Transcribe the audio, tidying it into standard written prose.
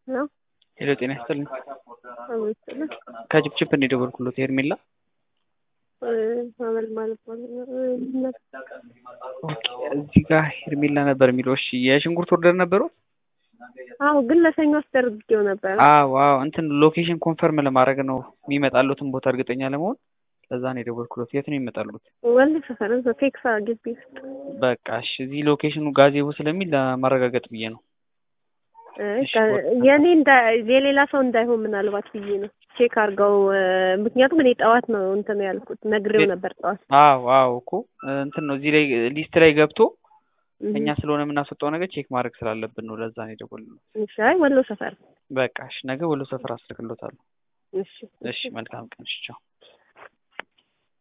ነው ሄሎ ጤና ይስጥልኝ። አውጥተን ከጅብጅብ ነው የደወልኩሎት ሄርሜላ። ማመል ማለት ነው። እዚህ ጋር ሄርሜላ ነበር የሚለው። እሺ የሽንኩርት ኦርደር ነበረው? አዎ ግን ለሰኞ አስደርጌው ነበር። አዎ እንትን ሎኬሽን ኮንፈርም ለማድረግ ነው የሚመጣሉትን ቦታ እርግጠኛ ለመሆን ለዛ ነው የደወልኩሎት። የት ነው የሚመጣሉት? ወልድ ሰፈር ቴክሳ ግቢ ውስጥ። በቃ እሺ እዚህ ሎኬሽኑ ጋዜቦ ስለሚል ለማረጋገጥ ብዬ ነው። የኔ የሌላ ሰው እንዳይሆን ምናልባት ብዬ ነው ቼክ አድርገው። ምክንያቱም እኔ ጠዋት ነው እንትን ያልኩት ነግሬው ነበር ጠዋት። አዎ እኮ እንትን ነው እዚህ ላይ ሊስት ላይ ገብቶ እኛ ስለሆነ የምናስወጣው ነገር ቼክ ማድረግ ስላለብን ነው። ለዛ ነው የደወልነው። እሺ አይ ወሎ ሰፈር። በቃ እሺ ነገ ወሎ ሰፈር አስልክሎታለሁ። እሺ መልካም ቀን። እሺ ቻው።